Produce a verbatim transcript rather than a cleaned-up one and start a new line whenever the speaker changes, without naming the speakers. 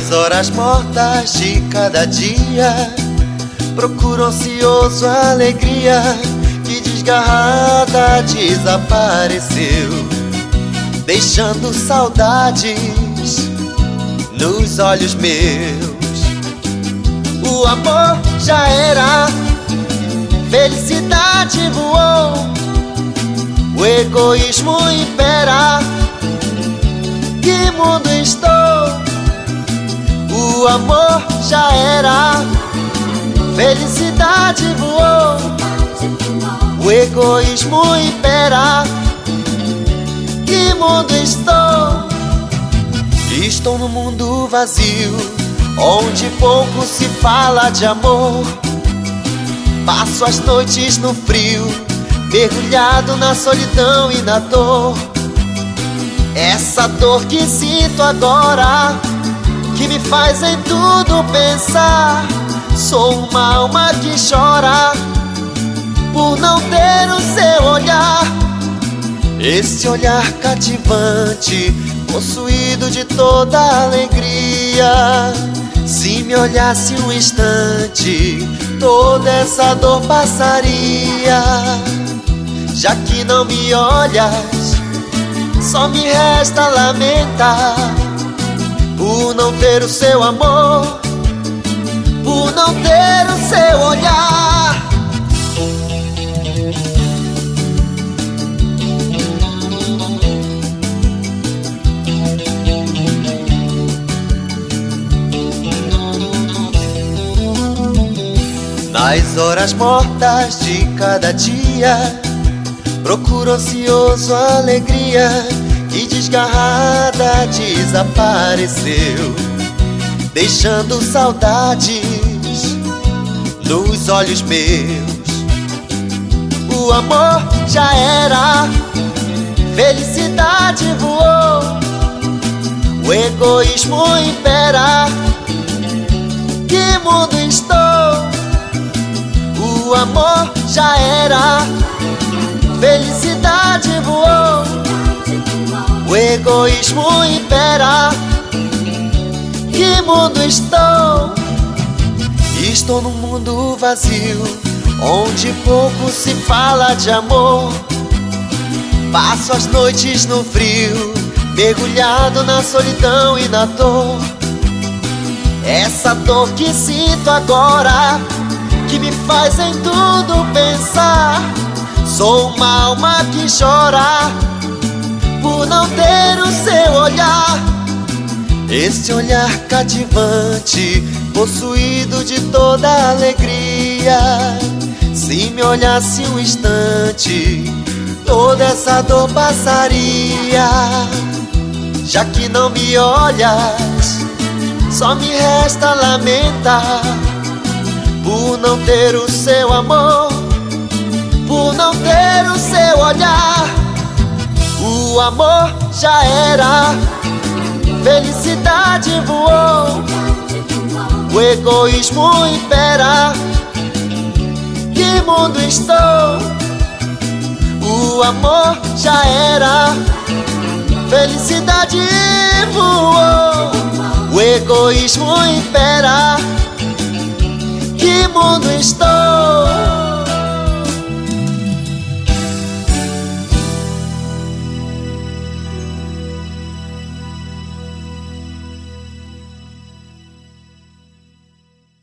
Nas horas mortas de cada dia, procuro ansioso a alegria que desgarrada desapareceu, deixando saudades nos olhos meus. O amor já era, felicidade voou, o egoísmo impera. Que mundo estou? O amor já era, felicidade voou, o egoísmo impera. Que mundo estou? Estou num mundo vazio, onde pouco se fala de amor. Passo as noites no frio, mergulhado na solidão e na dor. Essa dor que sinto agora, que me faz em tudo pensar. Sou uma alma que chora por não ter o seu olhar. Esse olhar cativante, possuído de toda alegria. Se me olhasse um instante, toda essa dor passaria. Já que não me olhas, só me resta lamentar por não ter o seu amor, por não ter o seu olhar. Nas horas mortas de cada dia, procuro ansioso a alegria que desgarrada desapareceu, deixando saudades nos olhos meus. O amor já era, felicidade voou, o egoísmo impera. Que mundo estou? O amor já era, felicidade voou, o egoísmo impera. Que mundo estou? Estou num mundo vazio, onde pouco se fala de amor. Passo as noites no frio, mergulhado na solidão e na dor. Essa dor que sinto agora, que me faz em tudo pensar. Sou uma alma que chora por não ter o seu olhar. Esse olhar cativante, possuído de toda alegria. Se me olhasse um instante, toda essa dor passaria. Já que não me olhas, só me resta lamentar por não ter o seu amor, por não ter o seu olhar. O amor já era, felicidade voou, o egoísmo impera. Que mundo estou? O amor já era, felicidade voou, o egoísmo impera. Que mundo estou?